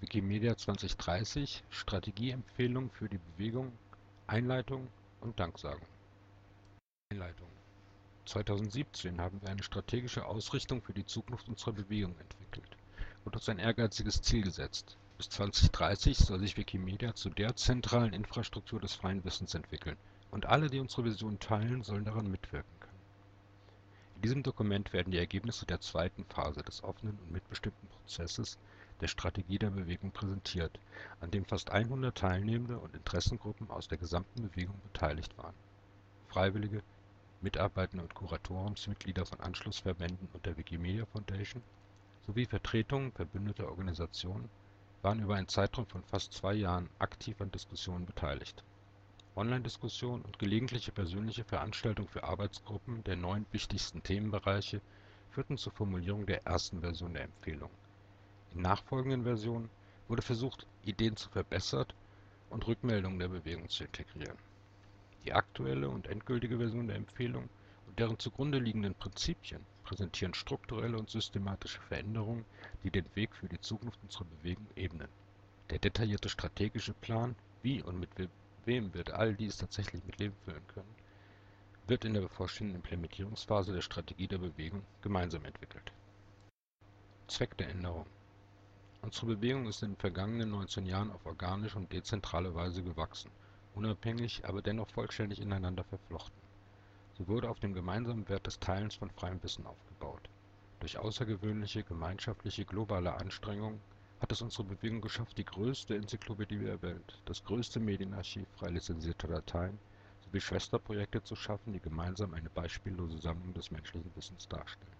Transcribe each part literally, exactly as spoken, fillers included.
Wikimedia zwanzig dreißig Strategieempfehlung für die Bewegung, Einleitung und Danksagung. Einleitung. zweitausendsiebzehn haben wir eine strategische Ausrichtung für die Zukunft unserer Bewegung entwickelt und uns ein ehrgeiziges Ziel gesetzt. Bis zweitausenddreißig soll sich Wikimedia zu der zentralen Infrastruktur des freien Wissens entwickeln, und alle, die unsere Vision teilen, sollen daran mitwirken können. In diesem Dokument werden die Ergebnisse der zweiten Phase des offenen und mitbestimmten Prozesses der Strategie der Bewegung präsentiert, an dem fast hundert Teilnehmende und Interessengruppen aus der gesamten Bewegung beteiligt waren. Freiwillige, Mitarbeitende und Kuratoriumsmitglieder von Anschlussverbänden und der Wikimedia Foundation sowie Vertretungen verbündeter Organisationen waren über einen Zeitraum von fast zwei Jahren aktiv an Diskussionen beteiligt. Online-Diskussionen und gelegentliche persönliche Veranstaltungen für Arbeitsgruppen der neun wichtigsten Themenbereiche führten zur Formulierung der ersten Version der Empfehlung. In nachfolgenden Versionen wurde versucht, Ideen zu verbessern und Rückmeldungen der Bewegung zu integrieren. Die aktuelle und endgültige Version der Empfehlung und deren zugrunde liegenden Prinzipien präsentieren strukturelle und systematische Veränderungen, die den Weg für die Zukunft unserer Bewegung ebnen. Der detaillierte strategische Plan, wie und mit wem wir all dies tatsächlich mit Leben füllen können, wird in der bevorstehenden Implementierungsphase der Strategie der Bewegung gemeinsam entwickelt. Zweck der Änderung. Unsere Bewegung ist in den vergangenen neunzehn Jahren auf organische und dezentrale Weise gewachsen, unabhängig, aber dennoch vollständig ineinander verflochten. Sie wurde auf dem gemeinsamen Wert des Teilens von freiem Wissen aufgebaut. Durch außergewöhnliche, gemeinschaftliche, globale Anstrengungen hat es unsere Bewegung geschafft, die größte Enzyklopädie der Welt, das größte Medienarchiv frei lizenzierter Dateien sowie Schwesterprojekte zu schaffen, die gemeinsam eine beispiellose Sammlung des menschlichen Wissens darstellen.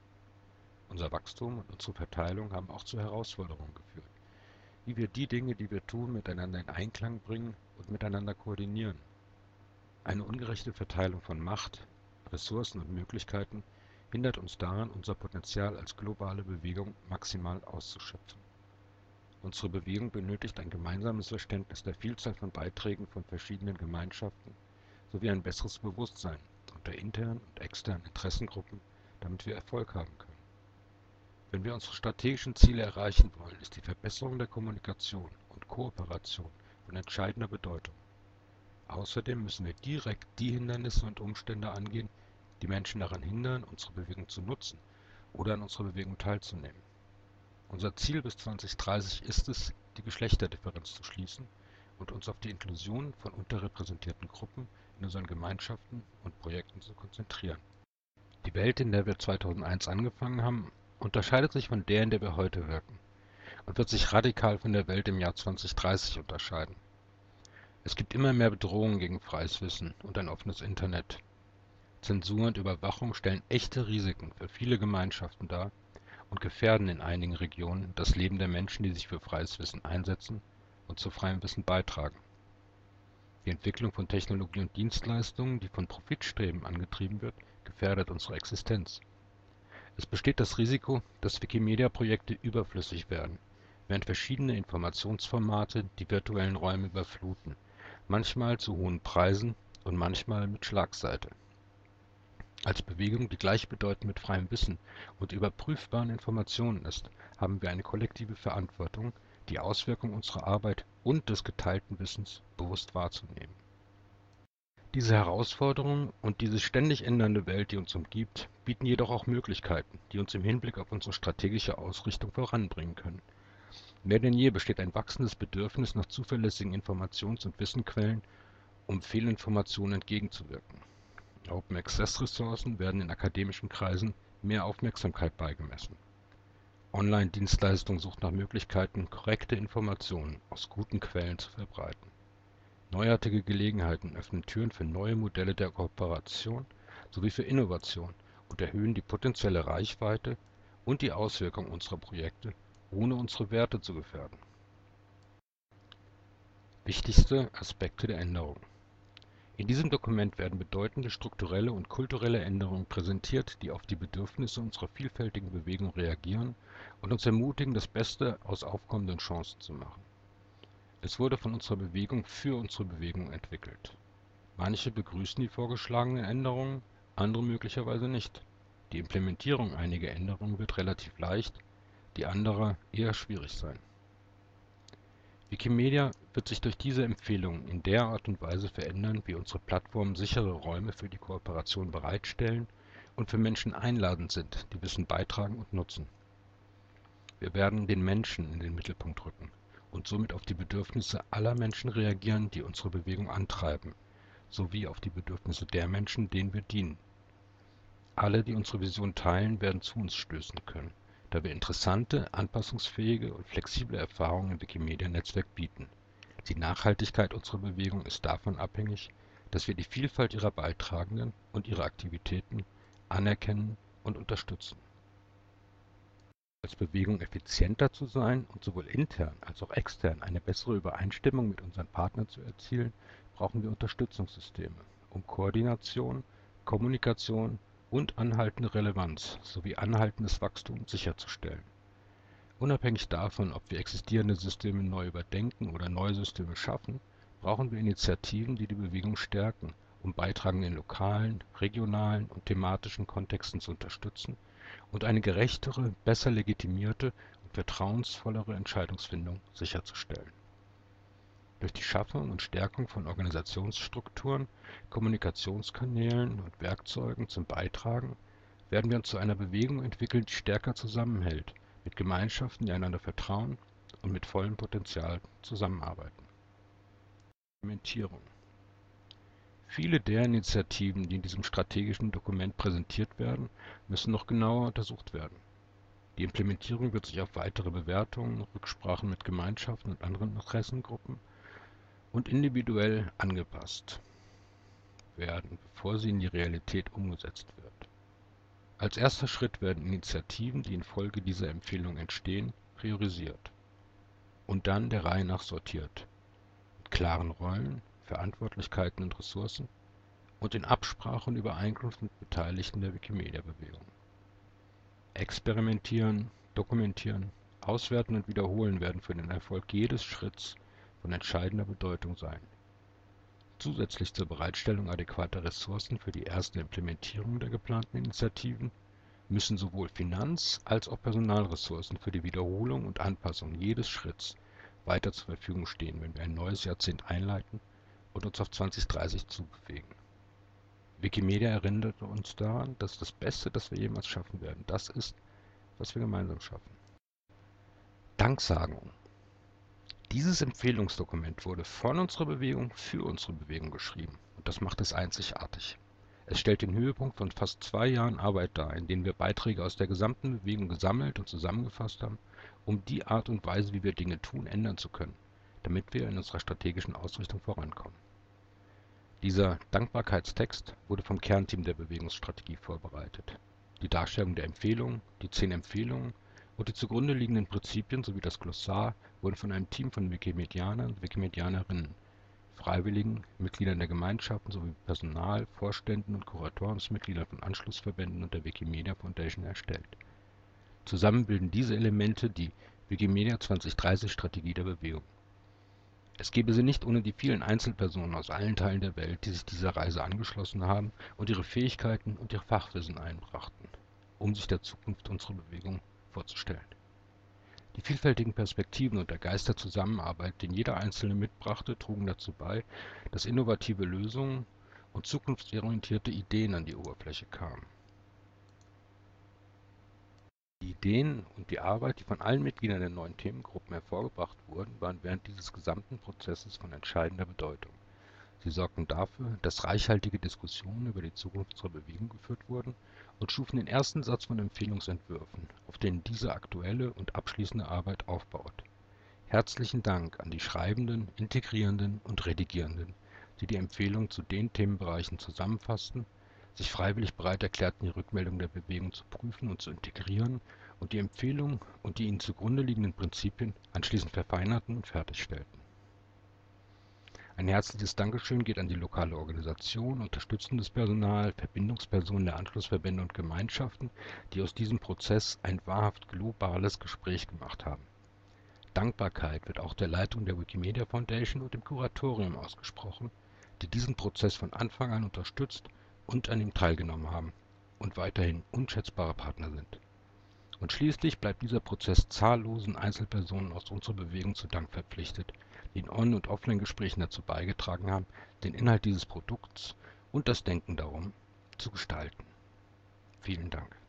Unser Wachstum und unsere Verteilung haben auch zu Herausforderungen geführt, wie wir die Dinge, die wir tun, miteinander in Einklang bringen und miteinander koordinieren. Eine ungerechte Verteilung von Macht, Ressourcen und Möglichkeiten hindert uns daran, unser Potenzial als globale Bewegung maximal auszuschöpfen. Unsere Bewegung benötigt ein gemeinsames Verständnis der Vielzahl von Beiträgen von verschiedenen Gemeinschaften sowie ein besseres Bewusstsein unter internen und externen Interessengruppen, damit wir Erfolg haben können. Wenn wir unsere strategischen Ziele erreichen wollen, ist die Verbesserung der Kommunikation und Kooperation von entscheidender Bedeutung. Außerdem müssen wir direkt die Hindernisse und Umstände angehen, die Menschen daran hindern, unsere Bewegung zu nutzen oder an unserer Bewegung teilzunehmen. Unser Ziel bis zweitausenddreißig ist es, die Geschlechterdifferenz zu schließen und uns auf die Inklusion von unterrepräsentierten Gruppen in unseren Gemeinschaften und Projekten zu konzentrieren. Die Welt, in der wir zweitausendeins angefangen haben, unterscheidet sich von der, in der wir heute wirken, und wird sich radikal von der Welt im Jahr zweitausenddreißig unterscheiden. Es gibt immer mehr Bedrohungen gegen freies Wissen und ein offenes Internet. Zensur und Überwachung stellen echte Risiken für viele Gemeinschaften dar und gefährden in einigen Regionen das Leben der Menschen, die sich für freies Wissen einsetzen und zu freiem Wissen beitragen. Die Entwicklung von Technologie und Dienstleistungen, die von Profitstreben angetrieben wird, gefährdet unsere Existenz. Es besteht das Risiko, dass Wikimedia-Projekte überflüssig werden, während verschiedene Informationsformate die virtuellen Räume überfluten, manchmal zu hohen Preisen und manchmal mit Schlagseite. Als Bewegung, die gleichbedeutend mit freiem Wissen und überprüfbaren Informationen ist, haben wir eine kollektive Verantwortung, die Auswirkungen unserer Arbeit und des geteilten Wissens bewusst wahrzunehmen. Diese Herausforderungen und diese ständig ändernde Welt, die uns umgibt, bieten jedoch auch Möglichkeiten, die uns im Hinblick auf unsere strategische Ausrichtung voranbringen können. Mehr denn je besteht ein wachsendes Bedürfnis nach zuverlässigen Informations- und Wissensquellen, um Fehlinformationen entgegenzuwirken. Open-Access-Ressourcen werden in akademischen Kreisen mehr Aufmerksamkeit beigemessen. Online-Dienstleistung sucht nach Möglichkeiten, korrekte Informationen aus guten Quellen zu verbreiten. Neuartige Gelegenheiten öffnen Türen für neue Modelle der Kooperation sowie für Innovation und erhöhen die potenzielle Reichweite und die Auswirkung unserer Projekte, ohne unsere Werte zu gefährden. Wichtigste Aspekte der Änderung. In diesem Dokument werden bedeutende strukturelle und kulturelle Änderungen präsentiert, die auf die Bedürfnisse unserer vielfältigen Bewegung reagieren und uns ermutigen, das Beste aus aufkommenden Chancen zu machen. Es wurde von unserer Bewegung für unsere Bewegung entwickelt. Manche begrüßen die vorgeschlagenen Änderungen, andere möglicherweise nicht. Die Implementierung einiger Änderungen wird relativ leicht, die anderer eher schwierig sein. Wikimedia wird sich durch diese Empfehlungen in der Art und Weise verändern, wie unsere Plattformen sichere Räume für die Kooperation bereitstellen und für Menschen einladend sind, die Wissen beitragen und nutzen. Wir werden den Menschen in den Mittelpunkt rücken und somit auf die Bedürfnisse aller Menschen reagieren, die unsere Bewegung antreiben, sowie auf die Bedürfnisse der Menschen, denen wir dienen. Alle, die unsere Vision teilen, werden zu uns stößen können, da wir interessante, anpassungsfähige und flexible Erfahrungen im Wikimedia-Netzwerk bieten. Die Nachhaltigkeit unserer Bewegung ist davon abhängig, dass wir die Vielfalt ihrer Beitragenden und ihre Aktivitäten anerkennen und unterstützen. Als Bewegung effizienter zu sein und sowohl intern als auch extern eine bessere Übereinstimmung mit unseren Partnern zu erzielen, brauchen wir Unterstützungssysteme, um Koordination, Kommunikation und anhaltende Relevanz sowie anhaltendes Wachstum sicherzustellen. Unabhängig davon, ob wir existierende Systeme neu überdenken oder neue Systeme schaffen, brauchen wir Initiativen, die die Bewegung stärken, um Beitragende in lokalen, regionalen und thematischen Kontexten zu unterstützen und eine gerechtere, besser legitimierte und vertrauensvollere Entscheidungsfindung sicherzustellen. Durch die Schaffung und Stärkung von Organisationsstrukturen, Kommunikationskanälen und Werkzeugen zum Beitragen werden wir uns zu einer Bewegung entwickeln, die stärker zusammenhält, mit Gemeinschaften, die einander vertrauen und mit vollem Potenzial zusammenarbeiten. Implementierung. Viele der Initiativen, die in diesem strategischen Dokument präsentiert werden, müssen noch genauer untersucht werden. Die Implementierung wird sich auf weitere Bewertungen, Rücksprachen mit Gemeinschaften und anderen Interessengruppen und individuell angepasst werden, bevor sie in die Realität umgesetzt wird. Als erster Schritt werden Initiativen, die infolge dieser Empfehlung entstehen, priorisiert und dann der Reihe nach sortiert, mit klaren Rollen, Verantwortlichkeiten und Ressourcen und in Absprache und Übereinkunft mit Beteiligten der Wikimedia-Bewegung. Experimentieren, dokumentieren, auswerten und wiederholen werden für den Erfolg jedes Schritts von entscheidender Bedeutung sein. Zusätzlich zur Bereitstellung adäquater Ressourcen für die erste Implementierung der geplanten Initiativen müssen sowohl Finanz- als auch Personalressourcen für die Wiederholung und Anpassung jedes Schritts weiter zur Verfügung stehen, wenn wir ein neues Jahrzehnt einleiten und uns auf zwanzig dreißig zubewegen. Wikimedia erinnert uns daran, dass das Beste, das wir jemals schaffen werden, das ist, was wir gemeinsam schaffen. Danksagung. Dieses Empfehlungsdokument wurde von unserer Bewegung für unsere Bewegung geschrieben und das macht es einzigartig. Es stellt den Höhepunkt von fast zwei Jahren Arbeit dar, in denen wir Beiträge aus der gesamten Bewegung gesammelt und zusammengefasst haben, um die Art und Weise, wie wir Dinge tun, ändern zu können, damit wir in unserer strategischen Ausrichtung vorankommen. Dieser Dankbarkeitstext wurde vom Kernteam der Bewegungsstrategie vorbereitet. Die Darstellung der Empfehlungen, die zehn Empfehlungen und die zugrunde liegenden Prinzipien sowie das Glossar wurden von einem Team von Wikimedianern und Wikimedianerinnen, Freiwilligen, Mitgliedern der Gemeinschaften sowie Personal, Vorständen und Kuratoriumsmitgliedern von Anschlussverbänden und der Wikimedia Foundation erstellt. Zusammen bilden diese Elemente die Wikimedia zwanzig dreißig Strategie der Bewegung. Es gäbe sie nicht ohne die vielen Einzelpersonen aus allen Teilen der Welt, die sich dieser Reise angeschlossen haben und ihre Fähigkeiten und ihr Fachwissen einbrachten, um sich der Zukunft unserer Bewegung vorzustellen. Die vielfältigen Perspektiven und der Geist der Zusammenarbeit, den jeder Einzelne mitbrachte, trugen dazu bei, dass innovative Lösungen und zukunftsorientierte Ideen an die Oberfläche kamen. Die Ideen und die Arbeit, die von allen Mitgliedern der neuen Themengruppen hervorgebracht wurden, waren während dieses gesamten Prozesses von entscheidender Bedeutung. Sie sorgten dafür, dass reichhaltige Diskussionen über die Zukunft unserer Bewegung geführt wurden und schufen den ersten Satz von Empfehlungsentwürfen, auf denen diese aktuelle und abschließende Arbeit aufbaut. Herzlichen Dank an die Schreibenden, Integrierenden und Redigierenden, die die Empfehlungen zu den Themenbereichen zusammenfassten, sich freiwillig bereit erklärten, die Rückmeldung der Bewegung zu prüfen und zu integrieren und die Empfehlungen und die ihnen zugrunde liegenden Prinzipien anschließend verfeinerten und fertigstellten. Ein herzliches Dankeschön geht an die lokale Organisation, unterstützendes Personal, Verbindungspersonen der Anschlussverbände und Gemeinschaften, die aus diesem Prozess ein wahrhaft globales Gespräch gemacht haben. Dankbarkeit wird auch der Leitung der Wikimedia Foundation und dem Kuratorium ausgesprochen, die diesen Prozess von Anfang an unterstützt und an ihm teilgenommen haben und weiterhin unschätzbare Partner sind. Und schließlich bleibt dieser Prozess zahllosen Einzelpersonen aus unserer Bewegung zu Dank verpflichtet, die in On- und Offline-Gesprächen dazu beigetragen haben, den Inhalt dieses Produkts und das Denken darum zu gestalten. Vielen Dank.